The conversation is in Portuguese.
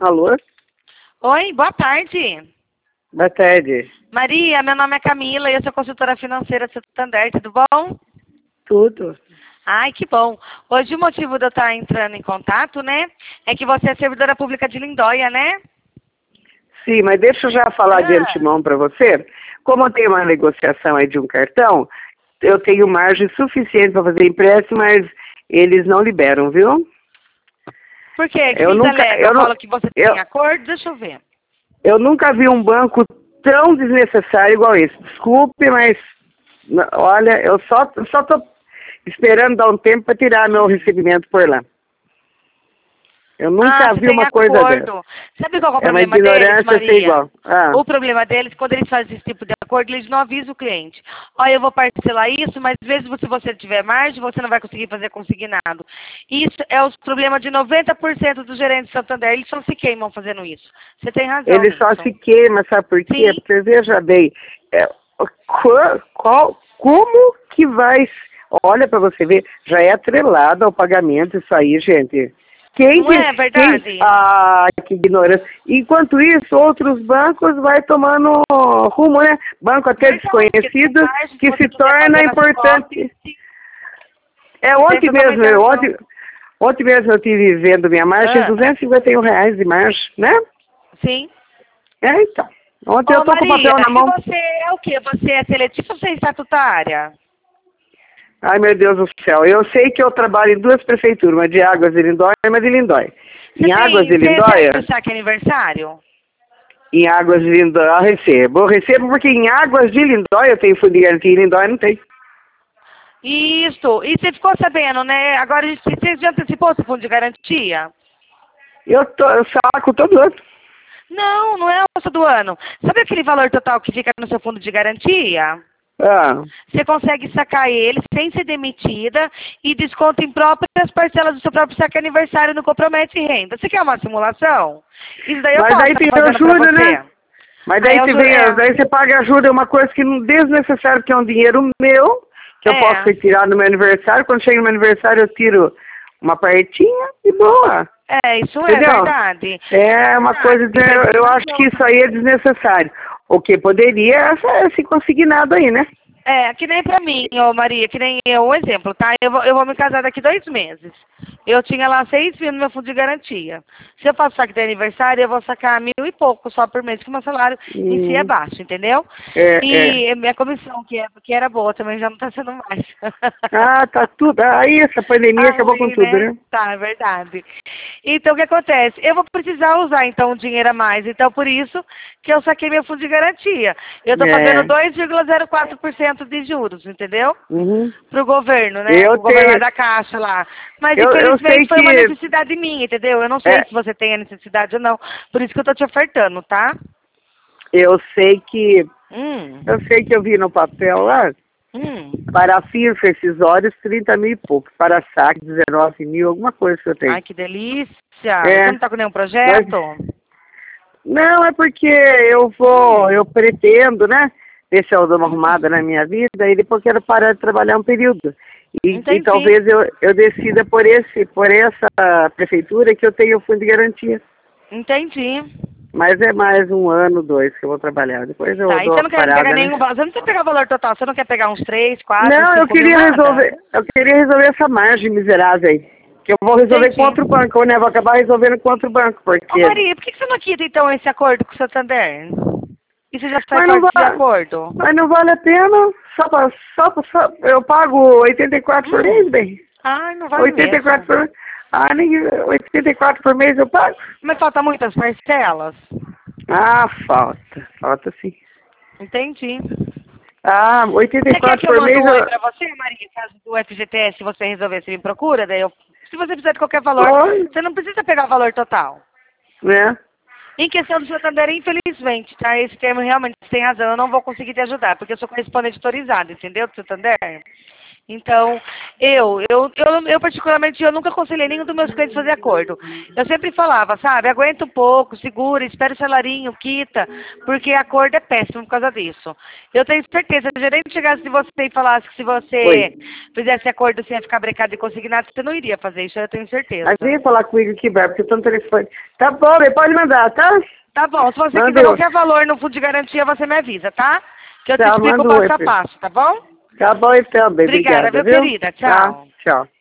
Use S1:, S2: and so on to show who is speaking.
S1: Alô?
S2: Oi, boa tarde.
S1: Boa tarde.
S2: Maria, meu nome é Camila e eu sou consultora financeira do Santander, tudo bom?
S1: Tudo.
S2: Ai, que bom. Hoje o motivo de eu estar entrando em contato, né, é que você é servidora pública de Lindóia, né?
S1: Sim, mas deixa eu já falar de antemão para você. Como eu tenho uma negociação aí de um cartão, eu tenho margem suficiente para fazer empréstimo, mas eles não liberam, viu?
S2: Por quê? Que
S1: Eu
S2: eles
S1: nunca,
S2: alegam?
S1: eu, não,
S2: Falam que você tem acordo? Deixa eu ver.
S1: eu nunca vi um banco tão desnecessário igual esse. Desculpe, mas olha, eu só tô esperando dar um tempo para tirar meu recebimento por lá. Eu nunca vi uma coisa dessa.
S2: Sabe qual é o
S1: É uma
S2: problema deles,
S1: ignorância ser
S2: Maria?
S1: igual.
S2: O problema deles, quando eles fazem esse tipo de acordo, eles não avisam o cliente. Olha, eu vou parcelar isso, mas mesmo se você tiver margem, você não vai conseguir fazer consignado. Isso é o problema de 90% dos gerentes de Santander. Eles só se queimam fazendo isso. Você tem razão
S1: Ele só
S2: nisso.
S1: se queima, sabe por quê?
S2: Sim.
S1: Porque veja bem, como que vai... Olha para você ver, já é atrelado ao pagamento isso aí, gente.
S2: Não é verdade?
S1: Que ignorância. Enquanto isso, outros bancos vai tomando rumo, né? Banco até desconhecido que se torna importante. Ontem mesmo eu estive vendo minha margem, R$251 de margem, né?
S2: Sim.
S1: Então. Ontem eu tô com o papel na mão.
S2: Você é o quê? Você é seletiva ou você é estatutária?
S1: Ai, meu Deus do céu. Eu sei que eu trabalho em duas prefeituras, uma de Águas de Lindóia e uma de Lindóia. Em Águas de Lindóia...
S2: Você saque aniversário?
S1: Em Águas de Lindóia eu recebo. Eu recebo porque em Águas de Lindóia eu tenho fundo de garantia e em Lindóia não tem.
S2: Isso. E você ficou sabendo, né? Agora, você já antecipou seu fundo de garantia?
S1: Eu saco todo ano.
S2: Não, não é o do ano. Sabe aquele valor total que fica no seu fundo de garantia? Você consegue sacar ele sem ser demitida e desconto em próprias parcelas do seu próprio saque aniversário, não compromete renda. Você quer uma simulação? Isso daí eu posso
S1: daí tem ajuda, né? Mas daí você paga ajuda, é uma coisa que não desnecessário, que é um dinheiro meu, que eu posso retirar no meu aniversário. Quando chega no meu aniversário eu tiro uma partinha e boa.
S2: Isso é verdade.
S1: É uma coisa, eu acho que isso aí é desnecessário. O que poderia ser consignado aí, né?
S2: Que nem pra mim, Maria, que nem eu, um exemplo, tá? Eu vou me casar daqui 2 meses. Eu tinha lá 6 mil no meu fundo de garantia. Se eu faço saque de aniversário, eu vou sacar 1.000 e pouco só por mês, que o meu salário em si é baixo, entendeu? Minha comissão, que era boa, também já não tá sendo mais.
S1: Tá tudo. Aí essa pandemia acabou com tudo, né?
S2: Tá, é verdade. Então, o que acontece? Eu vou precisar usar, então, o dinheiro a mais. Então, por isso que eu saquei meu fundo de garantia. Eu tô pagando 2,04% de juros, entendeu? Pro governo, né? O governo da Caixa lá. Mas, infelizmente, foi uma necessidade minha, entendeu? Eu não sei se você tem a necessidade ou não. Por isso que eu tô te ofertando, tá?
S1: Eu sei que eu vi no papel lá, para FIIs rescisórios, 30 mil e pouco. Para saque, 19 mil, alguma coisa que eu tenho.
S2: Ai, que delícia! Você não tá com nenhum projeto?
S1: Não, é porque eu pretendo, né? Ver se eu dou uma arrumada na minha vida e depois quero parar de trabalhar um período. E talvez eu decida por essa prefeitura que eu tenho fundo de garantia.
S2: Entendi.
S1: Mas é mais 1 ano, 2 que eu vou trabalhar. Depois eu dou
S2: você não quer pegar nenhum valor. Você não quer pegar o valor total, você não quer pegar uns 3, 4, 5
S1: Não, eu queria resolver essa margem miserável aí. Que eu vou resolver com outro banco, né? Vou acabar resolvendo com outro banco, porque...
S2: Maria, por que você não quita, então, esse acordo com o Santander? E você já faz parte de acordo?
S1: Mas não vale a pena. Eu pago 84 por mês, bem.
S2: Ai, não vale
S1: 84 por mês. 84 por mês eu pago.
S2: Mas falta muitas parcelas?
S1: Falta sim.
S2: Entendi.
S1: 84 por mês...
S2: Você quer que eu mande pra você, Maria, caso do FGTS, se você resolver, você me procura, daí se você precisar de qualquer valor, você não precisa pegar o valor total. Em questão do Santander, infelizmente, tá? Esse termo realmente você tem razão, eu não vou conseguir te ajudar, porque eu sou correspondente autorizado, entendeu? Do Santander. Então, eu particularmente, eu nunca aconselhei nenhum dos meus clientes a fazer acordo. Eu sempre falava, sabe, aguenta um pouco, segura, espera o salarinho, quita, porque acordo é péssimo por causa disso. Eu tenho certeza, se o gerente chegasse de você e falasse que se você fizesse acordo você ia ficar brecado e consignado, você não iria fazer isso, eu tenho certeza.
S1: Mas vem falar comigo aqui, Bárbara, porque eu tô no telefone. Tá bom, pode mandar, tá?
S2: Tá bom, se você quiser qualquer valor no fundo de garantia, você me avisa, tá? Que eu te explico passo a passo, tá bom?
S1: Tá bom então, bem.
S2: Obrigada,
S1: Obrigada,
S2: viu, querida? Tchau.
S1: Tá? Tchau.